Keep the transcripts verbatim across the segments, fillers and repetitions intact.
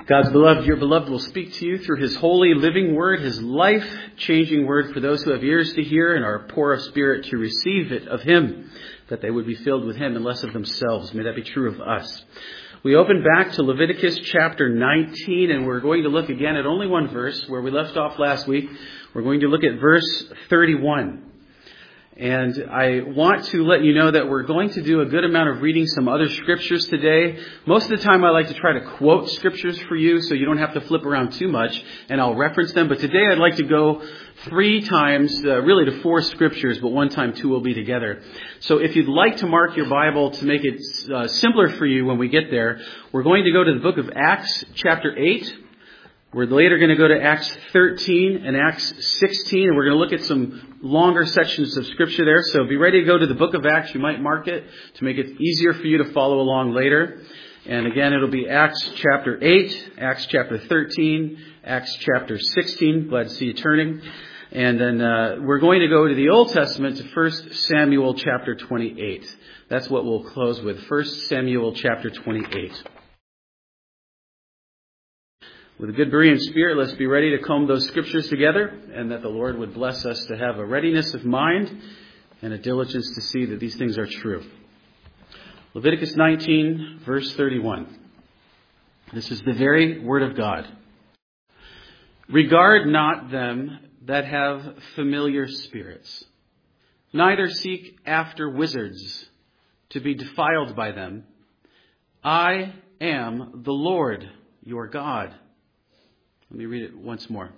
God's beloved, your beloved will speak to you through his holy living word, his life-changing word for those who have ears to hear and are poor of spirit to receive it of him, that they would be filled with him and less of themselves. May that be true of us. We open back to Leviticus chapter nineteen, and we're going to look again at only one verse where we left off last week. We're going to look at verse thirty-one. And I want to let you know that we're going to do a good amount of reading some other scriptures today. Most of the time I like to try to quote scriptures for you so you don't have to flip around too much, and I'll reference them. But today I'd like to go three times, uh, really to four scriptures, but one time two will be together. So if you'd like to mark your Bible to make it uh, simpler for you when we get there, we're going to go to the book of Acts chapter eight. We're later going to go to Acts thirteen and Acts sixteen, and we're going to look at some longer sections of Scripture there. So be ready to go to the book of Acts. You might mark it to make it easier for you to follow along later. And again, it'll be Acts chapter eight, Acts chapter thirteen, Acts chapter sixteen. Glad to see you turning. And then uh, we're going to go to the Old Testament to First Samuel chapter twenty-eight. That's what we'll close with, First Samuel chapter twenty-eight. With a good Berean spirit, let's be ready to comb those scriptures together, and that the Lord would bless us to have a readiness of mind and a diligence to see that these things are true. Leviticus nineteen, verse thirty-one. This is the very word of God. Regard not them that have familiar spirits, neither seek after wizards to be defiled by them. I am the Lord your God. Let me read it once more.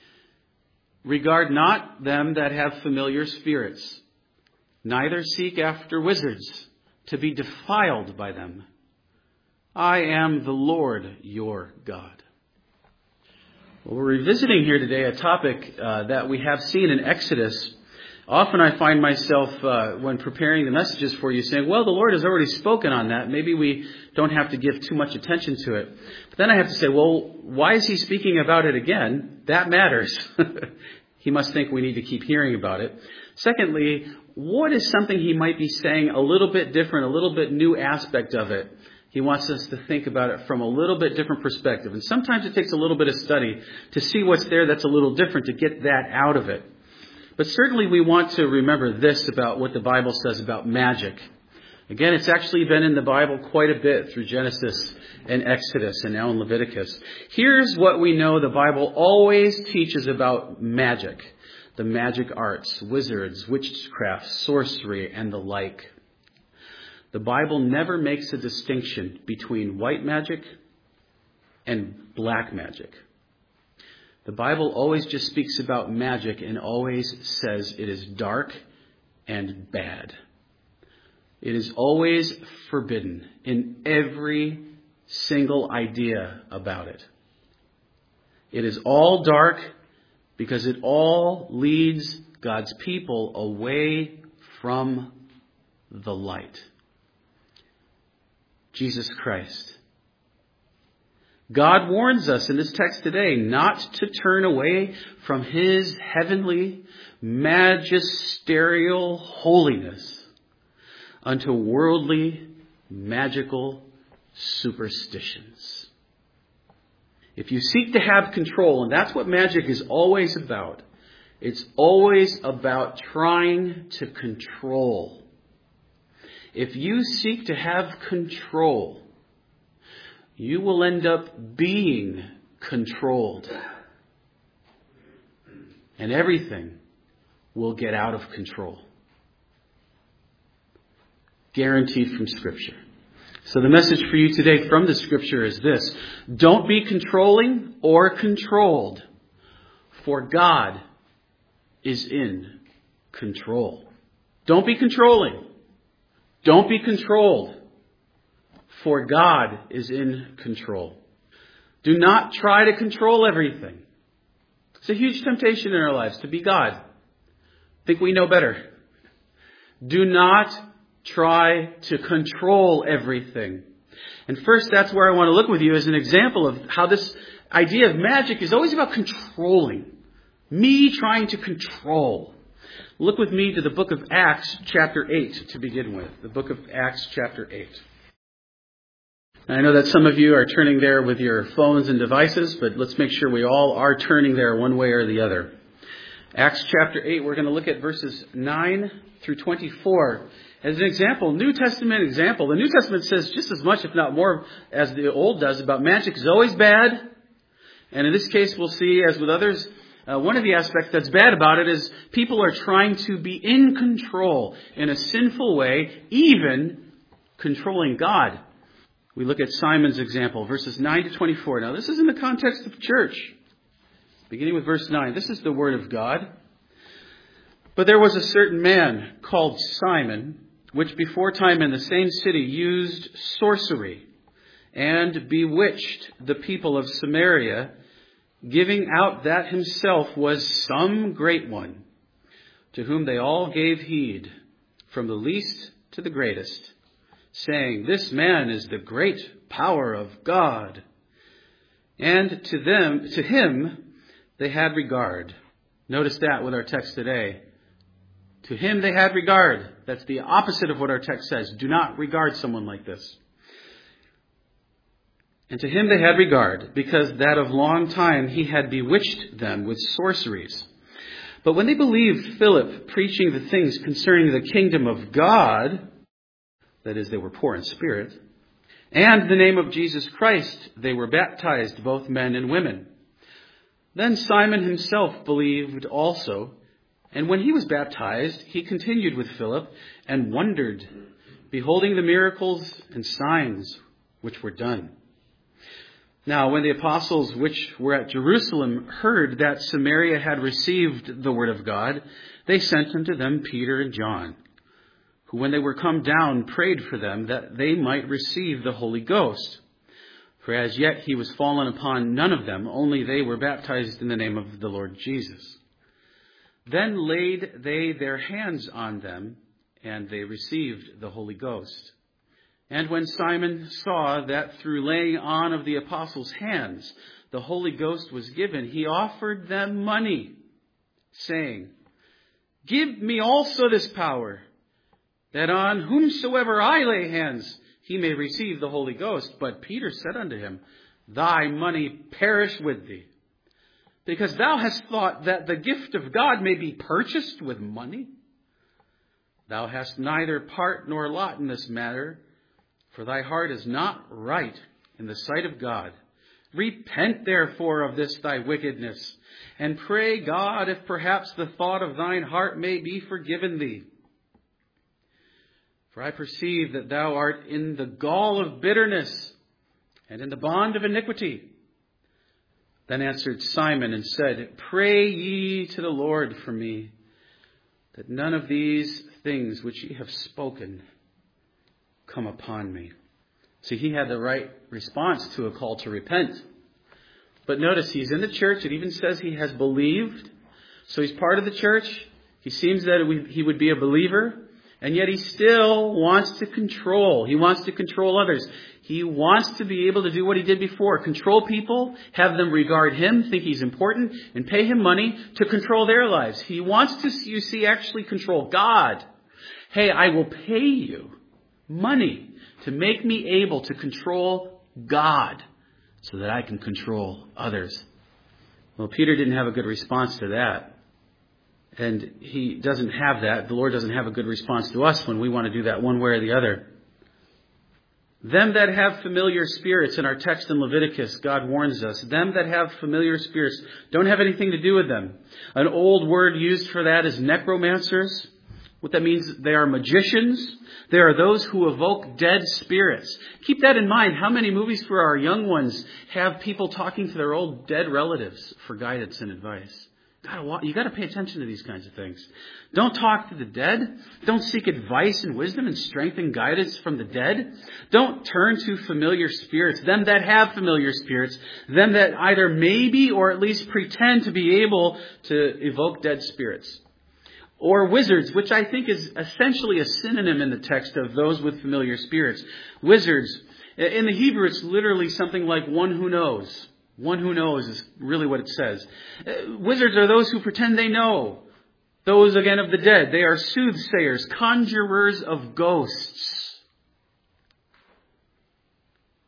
Regard not them that have familiar spirits, neither seek after wizards to be defiled by them. I am the Lord your God. Well, we're revisiting here today a topic uh, that we have seen in Exodus. Often I find myself, uh, when preparing the messages for you, saying, well, the Lord has already spoken on that. Maybe we don't have to give too much attention to it. But then I have to say, well, why is he speaking about it again? That matters. He must think we need to keep hearing about it. Secondly, what is something he might be saying a little bit different, a little bit new aspect of it? He wants us to think about it from a little bit different perspective. And sometimes it takes a little bit of study to see what's there that's a little different, to get that out of it. But certainly we want to remember this about what the Bible says about magic. Again, it's actually been in the Bible quite a bit through Genesis and Exodus and now in Leviticus. Here's what we know the Bible always teaches about magic. The magic arts, wizards, witchcraft, sorcery, and the like. The Bible never makes a distinction between white magic and black magic. The Bible always just speaks about magic and always says it is dark and bad. It is always forbidden in every single idea about it. It is all dark because it all leads God's people away from the light. Jesus Christ. God warns us in this text today not to turn away from his heavenly, magisterial holiness unto worldly, magical superstitions. If you seek to have control, and that's what magic is always about, it's always about trying to control. If you seek to have control, you will end up being controlled. And everything will get out of control. Guaranteed from Scripture. So the message for you today from the Scripture is this. Don't be controlling or controlled, for God is in control. Don't be controlling. Don't be controlled. For God is in control. Do not try to control everything. It's a huge temptation in our lives to be God. Think we know better. Do not try to control everything. And first, that's where I want to look with you as an example of how this idea of magic is always about controlling. Me trying to control. Look with me to the book of Acts chapter eight to begin with. The book of Acts chapter eight. I know that some of you are turning there with your phones and devices, but let's make sure we all are turning there one way or the other. Acts chapter eight, we're going to look at verses nine through twenty-four. As an example, New Testament example, the New Testament says just as much, if not more, as the Old does about magic is always bad. And in this case, we'll see, as with others, uh, one of the aspects that's bad about it is people are trying to be in control in a sinful way, even controlling God. We look at Simon's example, verses nine to twenty-four. Now, this is in the context of church. Beginning with verse nine, this is the word of God. But there was a certain man called Simon, which before time in the same city used sorcery and bewitched the people of Samaria, giving out that himself was some great one, to whom they all gave heed, from the least to the greatest, saying, "This man is the great power of God." And to them, to him, they had regard. Notice that with our text today. To him they had regard. That's the opposite of what our text says. Do not regard someone like this. And to him they had regard, because that of long time he had bewitched them with sorceries. But when they believed Philip preaching the things concerning the kingdom of God, that is, they were poor in spirit, and the name of Jesus Christ, they were baptized, both men and women. Then Simon himself believed also, and when he was baptized, he continued with Philip and wondered, beholding the miracles and signs which were done. Now, when the apostles which were at Jerusalem heard that Samaria had received the word of God, they sent unto them Peter and John, who when they were come down prayed for them that they might receive the Holy Ghost. For as yet he was fallen upon none of them, only they were baptized in the name of the Lord Jesus. Then laid they their hands on them, and they received the Holy Ghost. And when Simon saw that through laying on of the apostles' hands the Holy Ghost was given, he offered them money, saying, "Give me also this power, that on whomsoever I lay hands, he may receive the Holy Ghost." But Peter said unto him, "Thy money perish with thee, because thou hast thought that the gift of God may be purchased with money. Thou hast neither part nor lot in this matter, for thy heart is not right in the sight of God. Repent therefore of this thy wickedness, and pray God if perhaps the thought of thine heart may be forgiven thee. For I perceive that thou art in the gall of bitterness and in the bond of iniquity." Then answered Simon and said, "Pray ye to the Lord for me, that none of these things which ye have spoken come upon me." See, he had the right response to a call to repent. But notice, he's in the church. It even says he has believed. So he's part of the church. He seems that he would be a believer. And yet he still wants to control. He wants to control others. He wants to be able to do what he did before. Control people, have them regard him, think he's important, and pay him money to control their lives. He wants to, you see, actually control God. Hey, I will pay you money to make me able to control God so that I can control others. Well, Peter didn't have a good response to that. And he doesn't have that. The Lord doesn't have a good response to us when we want to do that one way or the other. Them that have familiar spirits, in our text in Leviticus, God warns us, them that have familiar spirits don't have anything to do with them. An old word used for that is necromancers. What that means, they are magicians. They are those who evoke dead spirits. Keep that in mind. How many movies for our young ones have people talking to their old dead relatives for guidance and advice? You got to pay attention to these kinds of things. Don't talk to the dead. Don't seek advice and wisdom and strength and guidance from the dead. Don't turn to familiar spirits, them that have familiar spirits, them that either maybe or at least pretend to be able to evoke dead spirits. Or wizards, which I think is essentially a synonym in the text of those with familiar spirits. Wizards, in the Hebrew, it's literally something like one who knows. One who knows is really what it says. Uh, wizards are those who pretend they know. Those, again, of the dead. They are soothsayers, conjurers of ghosts.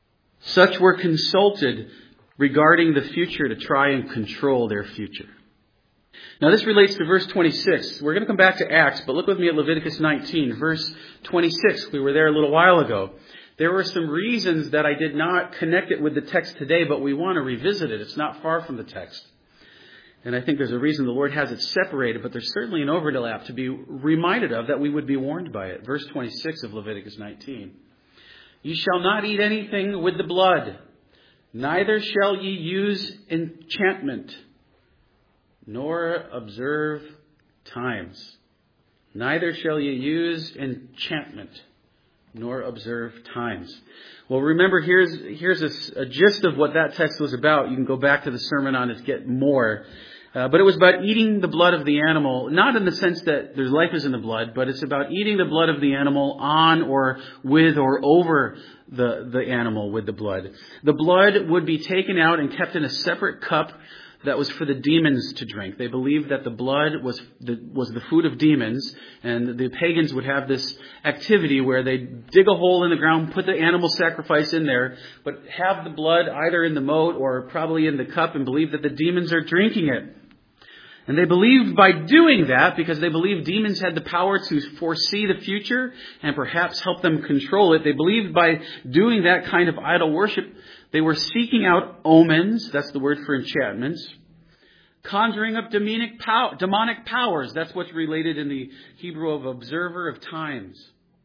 Such were consulted regarding the future to try and control their future. Now this relates to verse twenty-six. We're going to come back to Acts, but look with me at Leviticus nineteen, verse twenty-six. We were there a little while ago. There were some reasons that I did not connect it with the text today, but we want to revisit it. It's not far from the text. And I think there's a reason the Lord has it separated, but there's certainly an overlap to be reminded of that we would be warned by it. Verse twenty-six of Leviticus nineteen. Ye shall not eat anything with the blood, neither shall ye use enchantment, nor observe times. Neither shall ye use enchantment, nor observe times. Well, remember, here's here's a, a gist of what that text was about. You can go back to the sermon on it, get more. Uh, but it was about eating the blood of the animal, not in the sense that there's life is in the blood, but it's about eating the blood of the animal on or with or over the, the animal with the blood. The blood would be taken out and kept in a separate cup that was for the demons to drink. They believed that the blood was the, was the food of demons, and the pagans would have this activity where they dig a hole in the ground, put the animal sacrifice in there, but have the blood either in the moat or probably in the cup and believe that the demons are drinking it. And they believed by doing that, because they believed demons had the power to foresee the future and perhaps help them control it, they believed by doing that kind of idol worship, they were seeking out omens, that's the word for enchantments, conjuring up demonic, pow- demonic powers, that's what's related in the Hebrew of observer of times.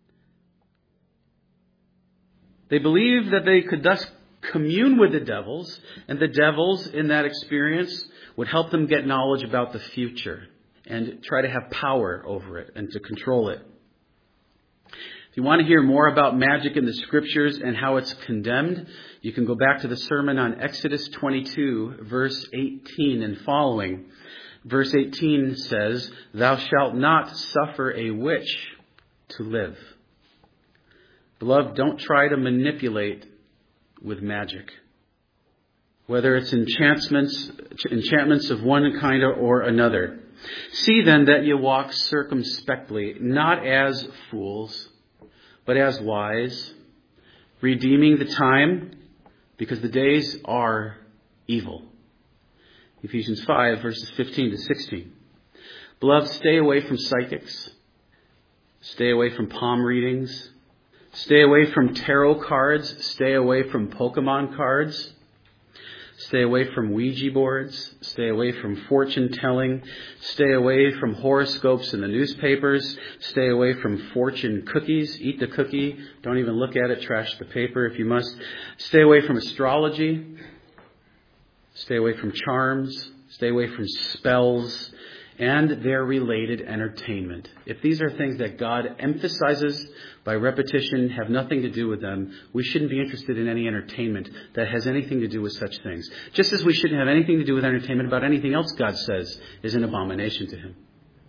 They believed that they could thus commune with the devils, and the devils in that experience would help them get knowledge about the future and try to have power over it and to control it. If you want to hear more about magic in the scriptures and how it's condemned, you can go back to the sermon on Exodus twenty-two, verse eighteen and following. Verse eighteen says, "Thou shalt not suffer a witch to live." Beloved, don't try to manipulate with magic. Whether it's enchantments, enchantments of one kind or another. See then that ye walk circumspectly, not as fools, but as wise, redeeming the time, because the days are evil. Ephesians five, verses fifteen to sixteen. Beloved, stay away from psychics. Stay away from palm readings. Stay away from tarot cards. Stay away from Pokemon cards. Stay away from Ouija boards. Stay away from fortune telling. Stay away from horoscopes in the newspapers. Stay away from fortune cookies. Eat the cookie. Don't even look at it. Trash the paper if you must. Stay away from astrology. Stay away from charms. Stay away from spells and their related entertainment. If these are things that God emphasizes by repetition, have nothing to do with them, we shouldn't be interested in any entertainment that has anything to do with such things. Just as we shouldn't have anything to do with entertainment about anything else God says is an abomination to him.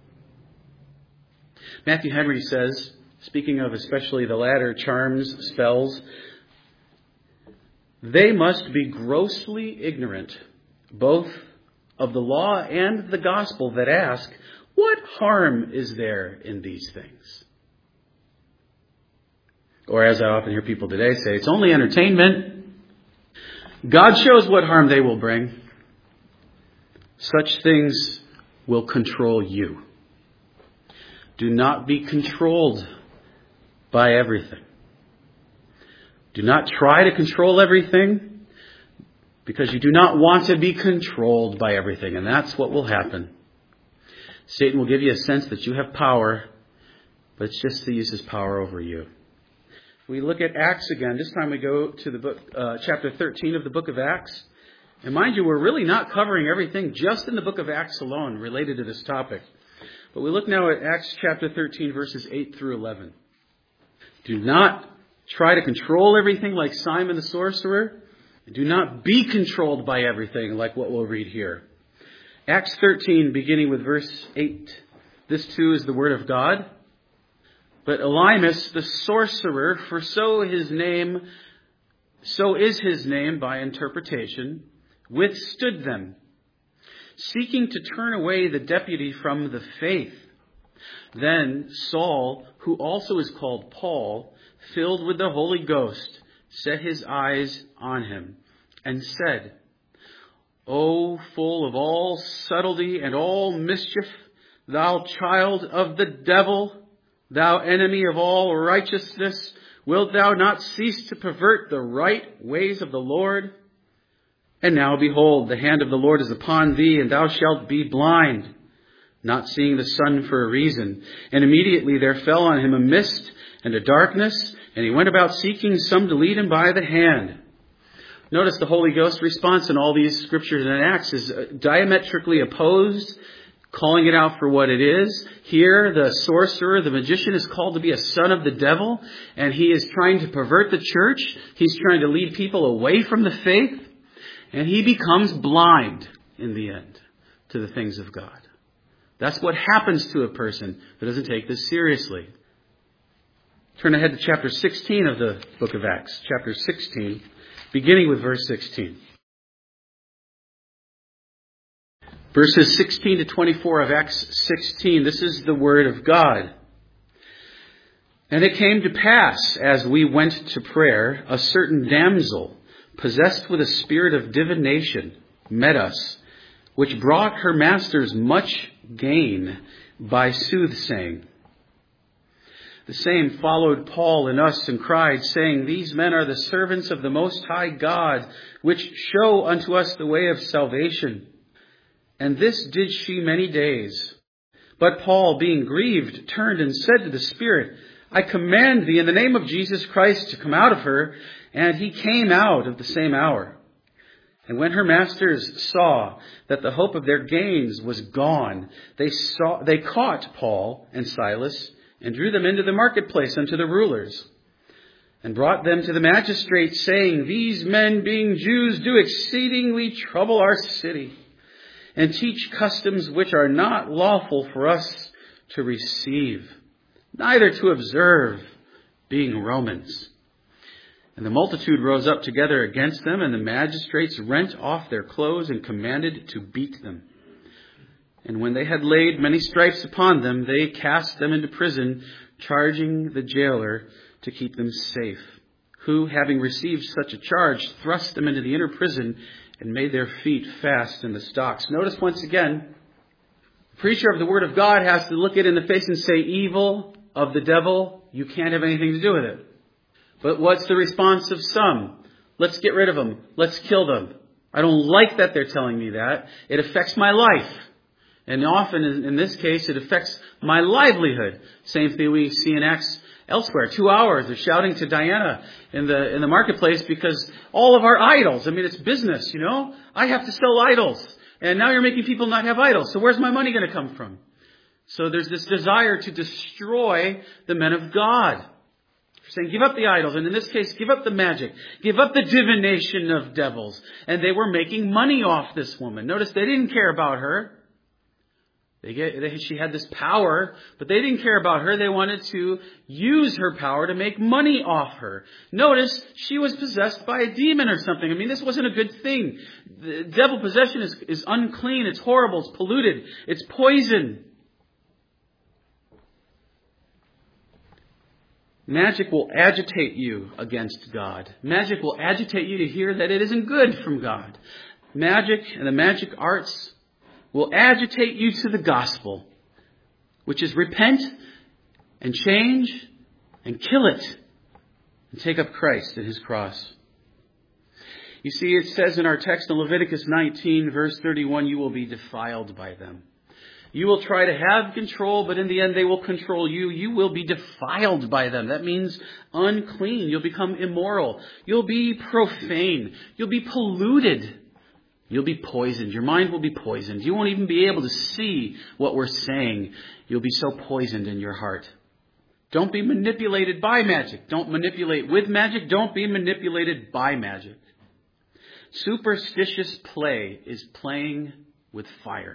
Matthew Henry says, speaking of especially the latter, charms, spells, they must be grossly ignorant, both of the law and the gospel, that ask, what harm is there in these things? Or as I often hear people today say, it's only entertainment. God shows what harm they will bring. Such things will control you. Do not be controlled by everything. Do not try to control everything, because you do not want to be controlled by everything. And that's what will happen. Satan will give you a sense that you have power, but it's just to use his power over you. We look at Acts again. This time we go to the book, uh, chapter thirteen of the book of Acts. And mind you, we're really not covering everything just in the book of Acts alone related to this topic. But we look now at Acts chapter thirteen, verses eight through eleven. Do not try to control everything like Simon the sorcerer. Do not be controlled by everything like what we'll read here. Acts thirteen, beginning with verse eight. This too is the word of God. But Elymas, the sorcerer, for so his name, so is his name by interpretation, withstood them, seeking to turn away the deputy from the faith. Then Saul, who also is called Paul, filled with the Holy Ghost, set his eyes on him and said, O full of all subtlety and all mischief, thou child of the devil, thou enemy of all righteousness, wilt thou not cease to pervert the right ways of the Lord? And now behold, the hand of the Lord is upon thee, and thou shalt be blind, not seeing the sun for a reason. And immediately there fell on him a mist and a darkness, and he went about seeking some to lead him by the hand. Notice the Holy Ghost response in all these scriptures and Acts is diametrically opposed, calling it out for what it is. Here, the sorcerer, the magician, is called to be a son of the devil, and he is trying to pervert the church. He's trying to lead people away from the faith, and he becomes blind in the end to the things of God. That's what happens to a person who doesn't take this seriously. Turn ahead to chapter sixteen of the book of Acts. Chapter sixteen, beginning with verse sixteen. Verses sixteen to twenty-four of Acts sixteen. This is the word of God. And it came to pass, as we went to prayer, a certain damsel, possessed with a spirit of divination, met us, which brought her masters much gain by soothsaying. The same followed Paul and us and cried, saying, These men are the servants of the Most High God, which show unto us the way of salvation. And this did she many days. But Paul, being grieved, turned and said to the Spirit, I command thee in the name of Jesus Christ to come out of her. And he came out of the same hour. And when her masters saw that the hope of their gains was gone, they saw they caught Paul and Silas and drew them into the marketplace unto the rulers, and brought them to the magistrates, saying, These men, being Jews, do exceedingly trouble our city, and teach customs which are not lawful for us to receive, neither to observe, being Romans. And the multitude rose up together against them, and the magistrates rent off their clothes and commanded to beat them. And when they had laid many stripes upon them, they cast them into prison, charging the jailer to keep them safe, who, having received such a charge, thrust them into the inner prison and made their feet fast in the stocks. Notice once again, the preacher of the Word of God has to look it in the face and say, evil of the devil, you can't have anything to do with it. But what's the response of some? Let's get rid of them. Let's kill them. I don't like that they're telling me that. It affects my life. And often, in this case, it affects my livelihood. Same thing we see in Acts elsewhere. Two hours, they're shouting to Diana in the in the marketplace because all of our idols, I mean, it's business, you know. I have to sell idols. And now you're making people not have idols. So where's my money going to come from? So there's this desire to destroy the men of God. Saying, give up the idols. And in this case, give up the magic. Give up the divination of devils. And they were making money off this woman. Notice they didn't care about her. They get, they, she had this power, but they didn't care about her. They wanted to use her power to make money off her. Notice she was possessed by a demon or something. I mean, this wasn't a good thing. The devil possession is, is unclean. It's horrible. It's polluted. It's poison. Magic will agitate you against God. Magic will agitate you to hear that it isn't good from God. Magic and the magic arts will agitate you to the gospel, which is repent and change and kill it and take up Christ and his cross. You see, it says in our text in Leviticus nineteen, verse thirty-one, you will be defiled by them. You will try to have control, but in the end they will control you. You will be defiled by them. That means unclean. You'll become immoral. You'll be profane. You'll be polluted. You'll be poisoned. Your mind will be poisoned. You won't even be able to see what we're saying. You'll be so poisoned in your heart. Don't be manipulated by magic. Don't manipulate with magic. Don't be manipulated by magic. Superstitious play is playing with fire.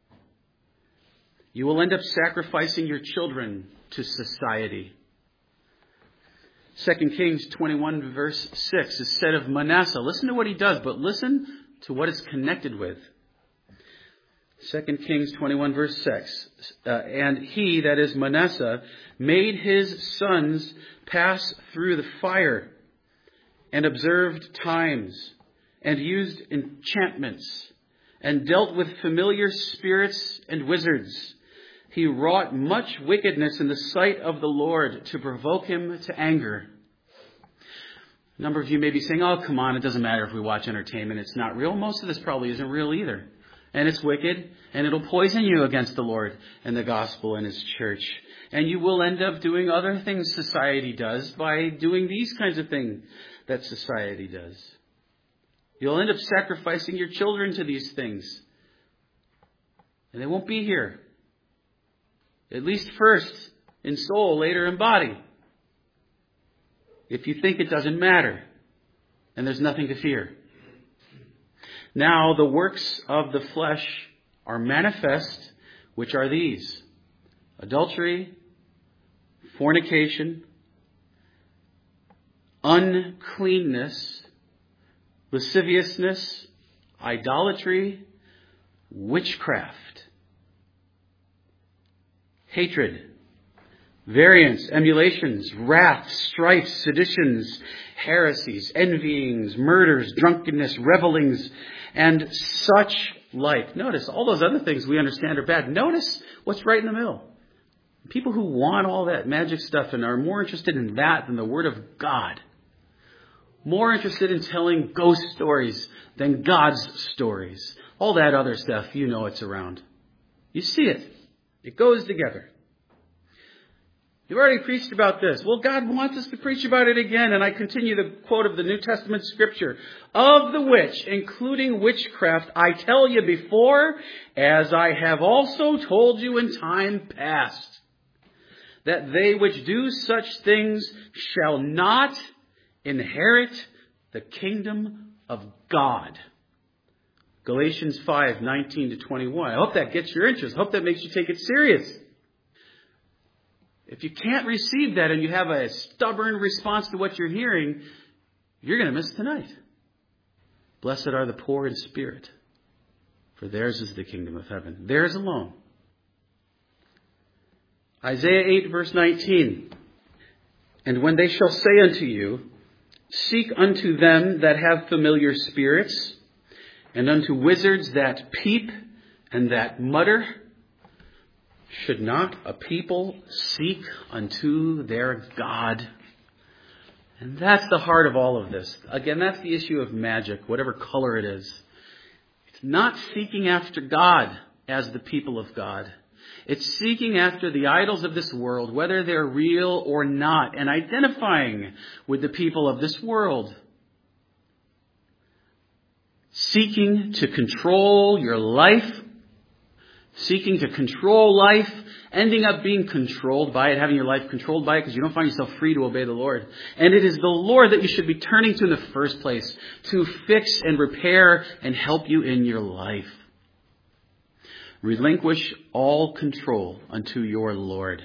You will end up sacrificing your children to society. Second Kings twenty-one verse six is said of Manasseh. Listen to what he does, but listen to what it's connected with. Second Kings twenty-one verse six. Uh, and he, that is Manasseh, made his sons pass through the fire and observed times, and used enchantments, and dealt with familiar spirits and wizards. He wrought much wickedness in the sight of the Lord to provoke him to anger. A number of you may be saying, oh, come on, it doesn't matter if we watch entertainment. It's not real. Most of this probably isn't real either. And it's wicked, and it'll poison you against the Lord and the gospel and his church. And you will end up doing other things society does by doing these kinds of things that society does. You'll end up sacrificing your children to these things. And they won't be here. At least first in soul, later in body. If you think it doesn't matter and there's nothing to fear. Now the works of the flesh are manifest, which are these: adultery, fornication, uncleanness, lasciviousness, idolatry, witchcraft, hatred, variance, emulations, wrath, strife, seditions, heresies, envyings, murders, drunkenness, revelings, and such like. Notice all those other things we understand are bad. Notice what's right in the middle. People who want all that magic stuff and are more interested in that than the Word of God. More interested in telling ghost stories than God's stories. All that other stuff, you know it's around. You see it. It goes together. You've already preached about this. Well, God wants us to preach about it again. And I continue the quote of the New Testament scripture. Of the which, including witchcraft, I tell you before, as I have also told you in time past, that they which do such things shall not inherit the kingdom of God. Galatians five, nineteen to twenty-one. I hope that gets your interest. I hope that makes you take it serious. If you can't receive that and you have a stubborn response to what you're hearing, you're going to miss tonight. Blessed are the poor in spirit, for theirs is the kingdom of heaven. Theirs alone. Isaiah eight, verse nineteen. And when they shall say unto you, seek unto them that have familiar spirits, and unto wizards that peep and that mutter, should not a people seek unto their God? And that's the heart of all of this. Again, that's the issue of magic, whatever color it is. It's not seeking after God as the people of God. It's seeking after the idols of this world, whether they're real or not, and identifying with the people of this world. Seeking to control your life, seeking to control life, ending up being controlled by it, having your life controlled by it because you don't find yourself free to obey the Lord. And it is the Lord that you should be turning to in the first place to fix and repair and help you in your life. Relinquish all control unto your Lord.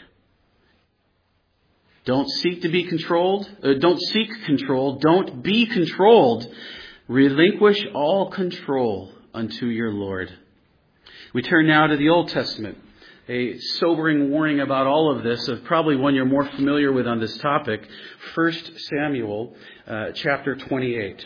Don't seek to be controlled. Uh, don't seek control. Don't be controlled. Relinquish all control unto your Lord. We turn now to the Old Testament. A sobering warning about all of this, of probably one you're more familiar with on this topic. First Samuel uh, chapter twenty-eight.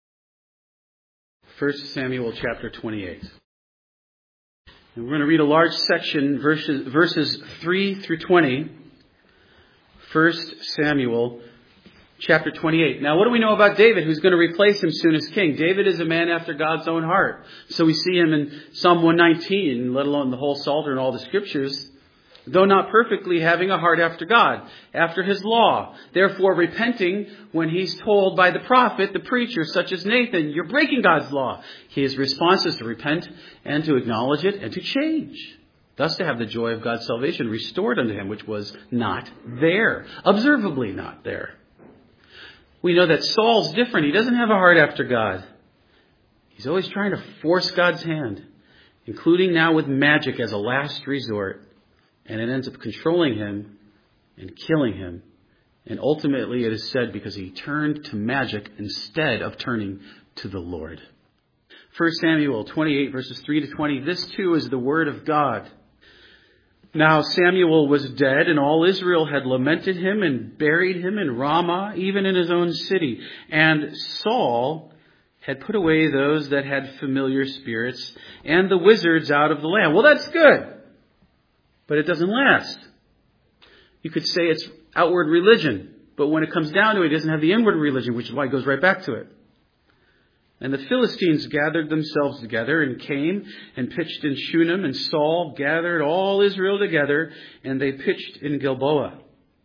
First Samuel chapter twenty-eight. And we're going to read a large section, verses, verses three through twenty. First Samuel chapter twenty-eight. Now, what do we know about David, who's going to replace him soon as king? David is a man after God's own heart. So we see him in Psalm one nineteen, let alone the whole Psalter and all the scriptures. Though not perfectly, having a heart after God, after his law. Therefore, repenting when he's told by the prophet, the preacher, such as Nathan, you're breaking God's law. His response is to repent and to acknowledge it and to change. Thus to have the joy of God's salvation restored unto him, which was not there. Observably not there. We know that Saul's different. He doesn't have a heart after God. He's always trying to force God's hand, including now with magic as a last resort. And it ends up controlling him and killing him. And ultimately it is said because he turned to magic instead of turning to the Lord. First Samuel twenty-eight verses three to twenty. This too is the word of God. Now Samuel was dead, and all Israel had lamented him and buried him in Ramah, even in his own city. And Saul had put away those that had familiar spirits and the wizards out of the land. Well, that's good, but it doesn't last. You could say it's outward religion, but when it comes down to it, it doesn't have the inward religion, which is why it goes right back to it. And the Philistines gathered themselves together and came and pitched in Shunem, and Saul gathered all Israel together, and they pitched in Gilboa.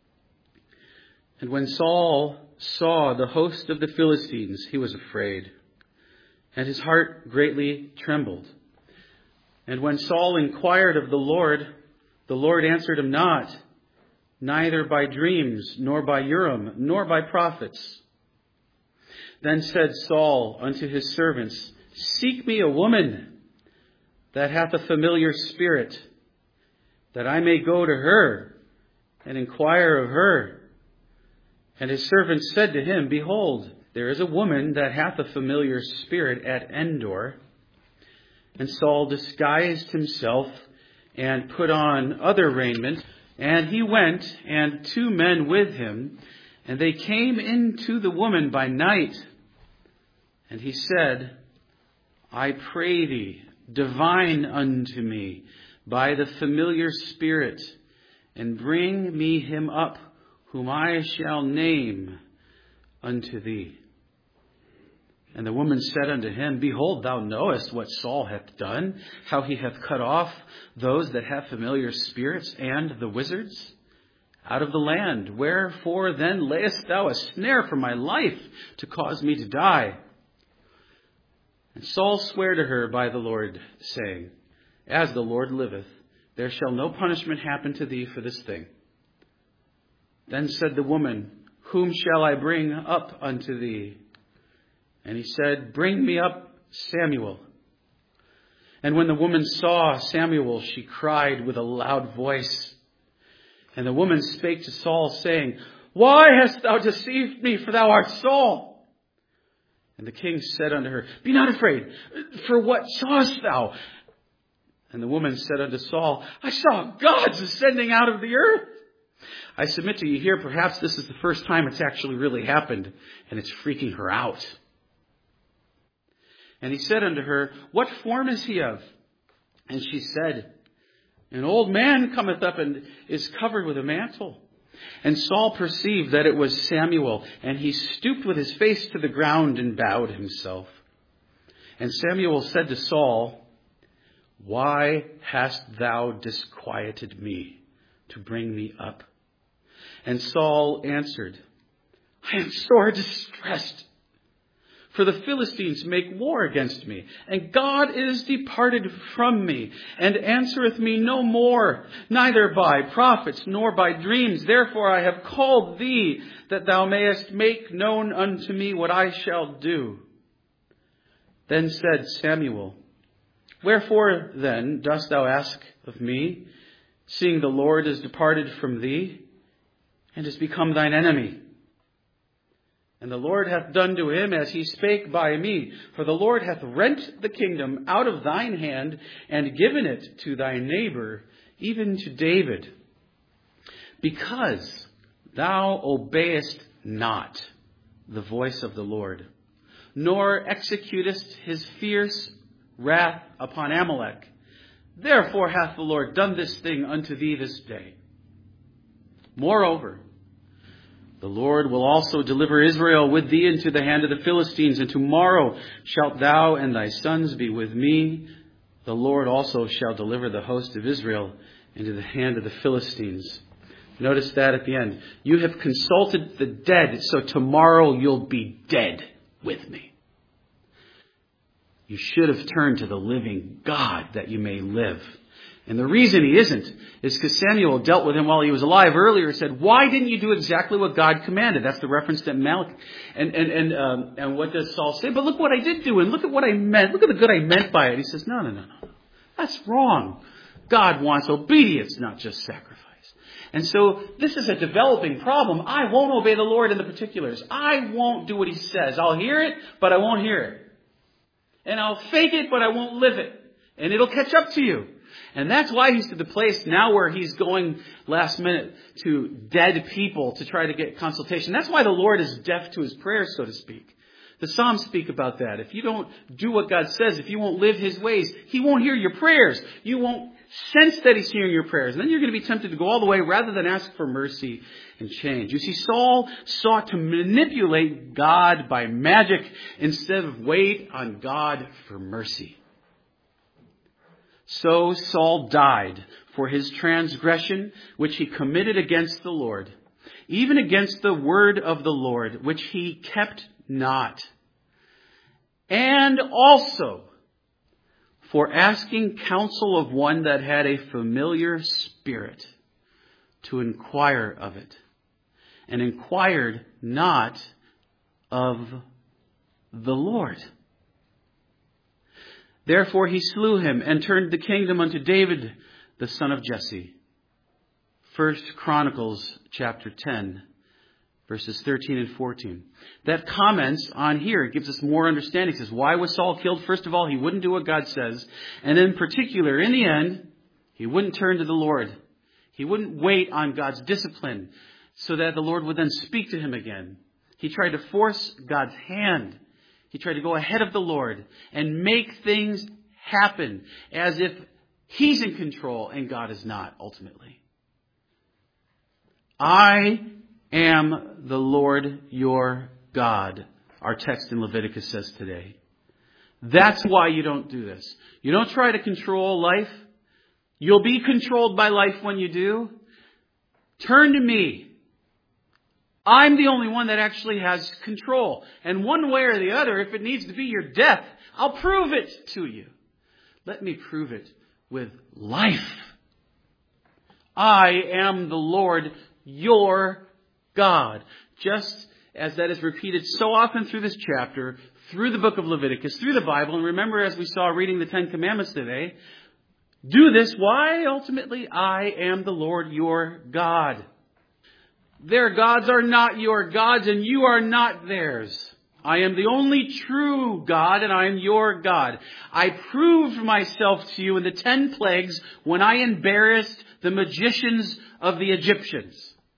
And when Saul saw the host of the Philistines, he was afraid, and his heart greatly trembled. And when Saul inquired of the Lord, the Lord answered him not, neither by dreams, nor by Urim, nor by prophets. Then said Saul unto his servants, seek me a woman that hath a familiar spirit, that I may go to her and inquire of her. And his servants said to him, behold, there is a woman that hath a familiar spirit at Endor. And Saul disguised himself and put on other raiment. And he went, and two men with him, and they came into the woman by night. And he said, I pray thee, divine unto me by the familiar spirit, and bring me him up, whom I shall name unto thee. And the woman said unto him, behold, thou knowest what Saul hath done, how he hath cut off those that have familiar spirits and the wizards out of the land. Wherefore then layest thou a snare for my life to cause me to die? And Saul sware to her by the Lord, saying, as the Lord liveth, there shall no punishment happen to thee for this thing. Then said the woman, whom shall I bring up unto thee? And he said, bring me up Samuel. And when the woman saw Samuel, she cried with a loud voice. And the woman spake to Saul, saying, why hast thou deceived me, for thou art Saul? And the king said unto her, be not afraid, for what sawest thou? And the woman said unto Saul, I saw gods ascending out of the earth. I submit to you here, perhaps this is the first time it's actually really happened, and it's freaking her out. And he said unto her, what form is he of? And she said, an old man cometh up and is covered with a mantle. And Saul perceived that it was Samuel, and he stooped with his face to the ground and bowed himself. And Samuel said to Saul, why hast thou disquieted me to bring me up? And Saul answered, I am sore distressed, for the Philistines make war against me, and God is departed from me, and answereth me no more, neither by prophets nor by dreams. Therefore I have called thee, that thou mayest make known unto me what I shall do. Then said Samuel, wherefore then dost thou ask of me, seeing the Lord is departed from thee, and is become thine enemy? And the Lord hath done to him as he spake by me. For the Lord hath rent the kingdom out of thine hand, and given it to thy neighbor, even to David. Because thou obeyest not the voice of the Lord, nor executest his fierce wrath upon Amalek. Therefore hath the Lord done this thing unto thee this day. Moreover, the Lord will also deliver Israel with thee into the hand of the Philistines, and tomorrow shalt thou and thy sons be with me. The Lord also shall deliver the host of Israel into the hand of the Philistines. Notice that at the end. You have consulted the dead, so tomorrow you'll be dead with me. You should have turned to the living God that you may live. And the reason he isn't is because Samuel dealt with him while he was alive earlier. Said, why didn't you do exactly what God commanded? That's the reference to Malach. And and and um, and what does Saul say? But look what I did do, and look at what I meant. Look at the good I meant by it. He says, no, no, no, no. That's wrong. God wants obedience, not just sacrifice. And so this is a developing problem. I won't obey the Lord in the particulars. I won't do what he says. I'll hear it, but I won't hear it. And I'll fake it, but I won't live it. And it'll catch up to you. And that's why he's to the place now where he's going last minute to dead people to try to get consultation. That's why the Lord is deaf to his prayers, so to speak. The Psalms speak about that. If you don't do what God says, if you won't live his ways, he won't hear your prayers. You won't sense that he's hearing your prayers. And then you're going to be tempted to go all the way rather than ask for mercy and change. You see, Saul sought to manipulate God by magic instead of wait on God for mercy. So Saul died for his transgression, which he committed against the Lord, even against the word of the Lord, which he kept not. And also for asking counsel of one that had a familiar spirit to inquire of it, and inquired not of the Lord. Therefore he slew him and turned the kingdom unto David, the son of Jesse. First Chronicles chapter ten, verses thirteen and fourteen. That comments on here. It gives us more understanding. It says, why was Saul killed? First of all, he wouldn't do what God says. And in particular, in the end, he wouldn't turn to the Lord. He wouldn't wait on God's discipline so that the Lord would then speak to him again. He tried to force God's hand. He tried to go ahead of the Lord and make things happen as if he's in control and God is not, ultimately. I am the Lord your God, our text in Leviticus says today. That's why you don't do this. You don't try to control life. You'll be controlled by life when you do. Turn to me. I'm the only one that actually has control. And one way or the other, if it needs to be your death, I'll prove it to you. Let me prove it with life. I am the Lord your God. Just as that is repeated so often through this chapter, through the book of Leviticus, through the Bible. And remember, as we saw reading the Ten Commandments today, do this. Why? Ultimately, I am the Lord your God. Their gods are not your gods, and you are not theirs. I am the only true God, and I am your God. I proved myself to you in the ten plagues when I embarrassed the magicians of the Egyptians.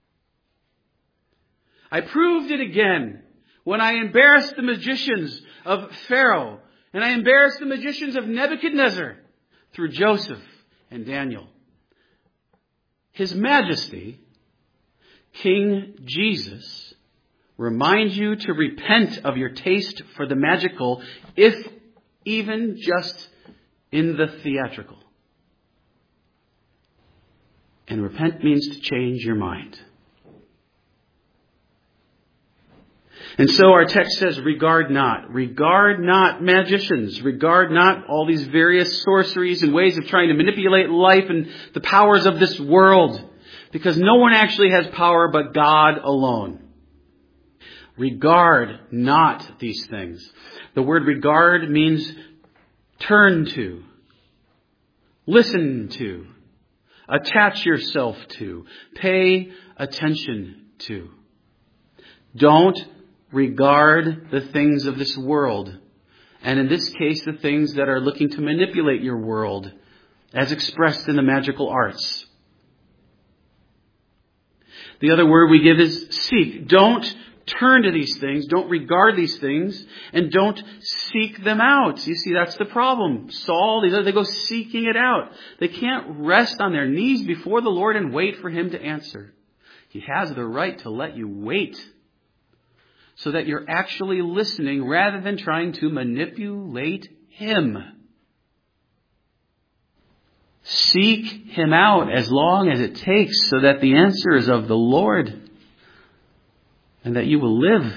I proved it again when I embarrassed the magicians of Pharaoh, and I embarrassed the magicians of Nebuchadnezzar through Joseph and Daniel. His Majesty, King Jesus, reminds you to repent of your taste for the magical, if even just in the theatrical. And repent means to change your mind. And so our text says, regard not. Regard not magicians. Regard not all these various sorceries and ways of trying to manipulate life and the powers of this world. Because no one actually has power but God alone. Regard not these things. The word regard means turn to, listen to, attach yourself to, pay attention to. Don't regard the things of this world. And in this case, the things that are looking to manipulate your world as expressed in the magical arts. The other word we give is seek. Don't turn to these things. Don't regard these things. And don't seek them out. You see, that's the problem. Saul, they go seeking it out. They can't rest on their knees before the Lord and wait for him to answer. He has the right to let you wait so that you're actually listening rather than trying to manipulate him. Seek him out as long as it takes so that the answer is of the Lord and that you will live.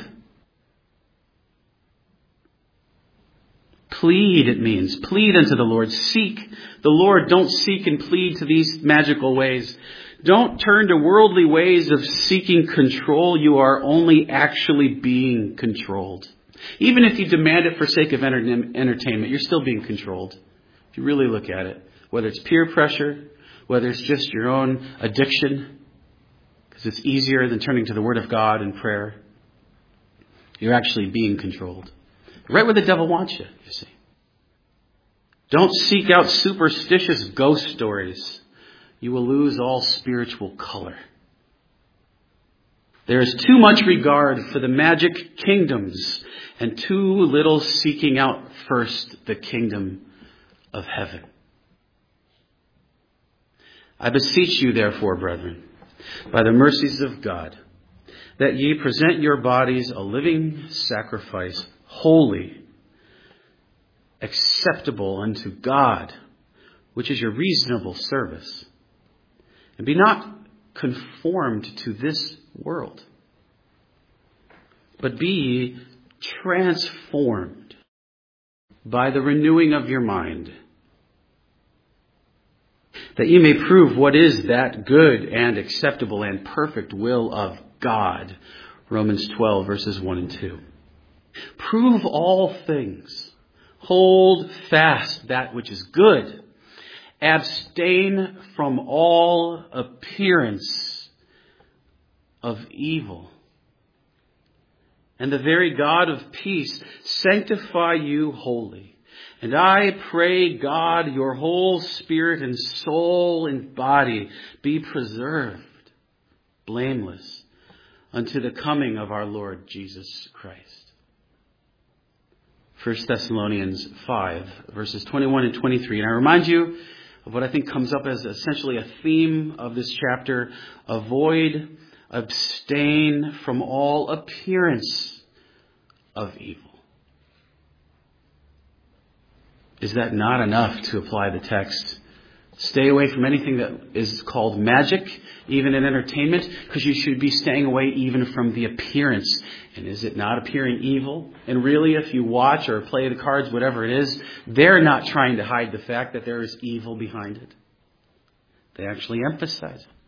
Plead, it means. Plead unto the Lord. Seek the Lord. Don't seek and plead to these magical ways. Don't turn to worldly ways of seeking control. You are only actually being controlled. Even if you demand it for sake of entertainment, you're still being controlled. If you really look at it. Whether it's peer pressure, whether it's just your own addiction, because it's easier than turning to the Word of God in prayer. You're actually being controlled. Right where the devil wants you, you see. Don't seek out superstitious ghost stories. You will lose all spiritual color. There is too much regard for the magic kingdoms and too little seeking out first the kingdom of heaven. I beseech you, therefore, brethren, by the mercies of God, that ye present your bodies a living sacrifice, holy, acceptable unto God, which is your reasonable service. And be not conformed to this world, but be ye transformed by the renewing of your mind, that ye may prove what is that good and acceptable and perfect will of God. Romans twelve, verses one and two. Prove all things. Hold fast that which is good. Abstain from all appearance of evil. And the very God of peace sanctify you wholly. And I pray, God, your whole spirit and soul and body be preserved, blameless, unto the coming of our Lord Jesus Christ. First Thessalonians five, verses twenty-one and twenty-three. And I remind you of what I think comes up as essentially a theme of this chapter. Avoid, abstain from all appearance of evil. Is that not enough to apply the text? Stay away from anything that is called magic, even in entertainment, because you should be staying away even from the appearance. And is it not appearing evil? And really, if you watch or play the cards, whatever it is, they're not trying to hide the fact that there is evil behind it. They actually emphasize it.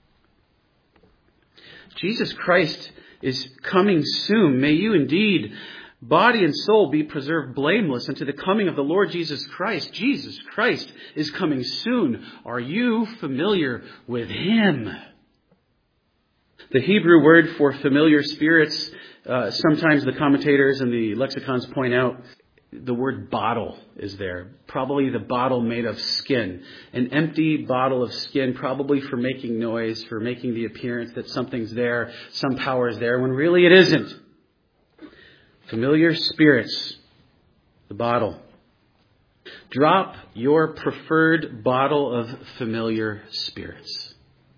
Jesus Christ is coming soon. May you indeed, body and soul, be preserved blameless unto the coming of the Lord Jesus Christ. Jesus Christ is coming soon. Are you familiar with Him? The Hebrew word for familiar spirits, uh, sometimes the commentators and the lexicons point out the word bottle is there. Probably the bottle made of skin. An empty bottle of skin, probably for making noise, for making the appearance that something's there, some power is there, when really it isn't. Familiar spirits, the bottle. Drop your preferred bottle of familiar spirits.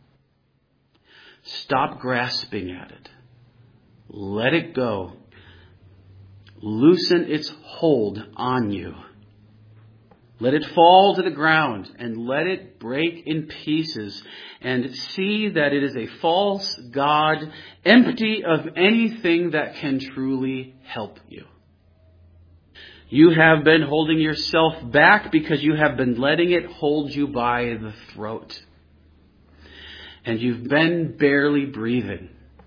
Stop grasping at it. Let it go. Loosen its hold on you. Let it fall to the ground and let it break in pieces, and see that it is a false god, empty of anything that can truly help you. You have been holding yourself back because you have been letting it hold you by the throat. And you've been barely breathing.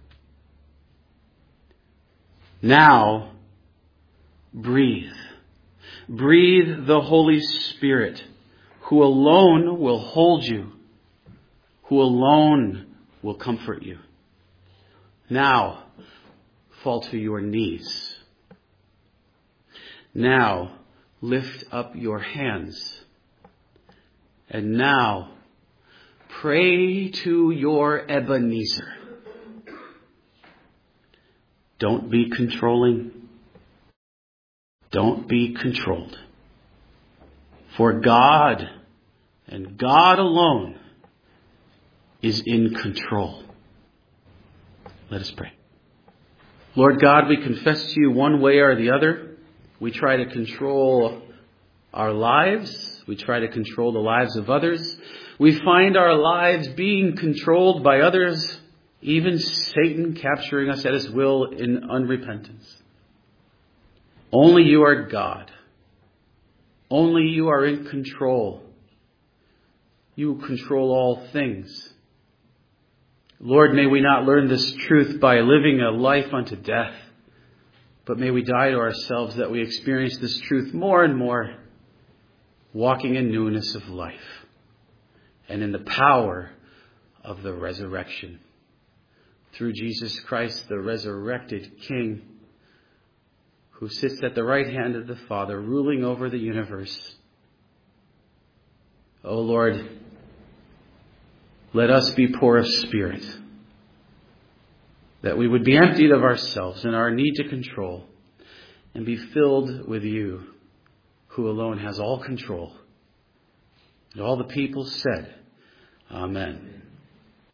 Now, breathe. Breathe the Holy Spirit, who alone will hold you, who alone will comfort you. Now, fall to your knees. Now, lift up your hands. And now, pray to your Ebenezer. Don't be controlling. Don't be controlled. For God, and God alone, is in control. Let us pray. Lord God, we confess to you one way or the other. We try to control our lives. We try to control the lives of others. We find our lives being controlled by others, even Satan capturing us at his will in unrepentance. Only you are God. Only you are in control. You control all things. Lord, may we not learn this truth by living a life unto death, but may we die to ourselves that we experience this truth more and more, walking in newness of life and in the power of the resurrection. Through Jesus Christ, the resurrected King, who sits at the right hand of the Father, ruling over the universe. O Lord, let us be poor of spirit, that we would be emptied of ourselves and our need to control, and be filled with you, who alone has all control. And all the people said, Amen.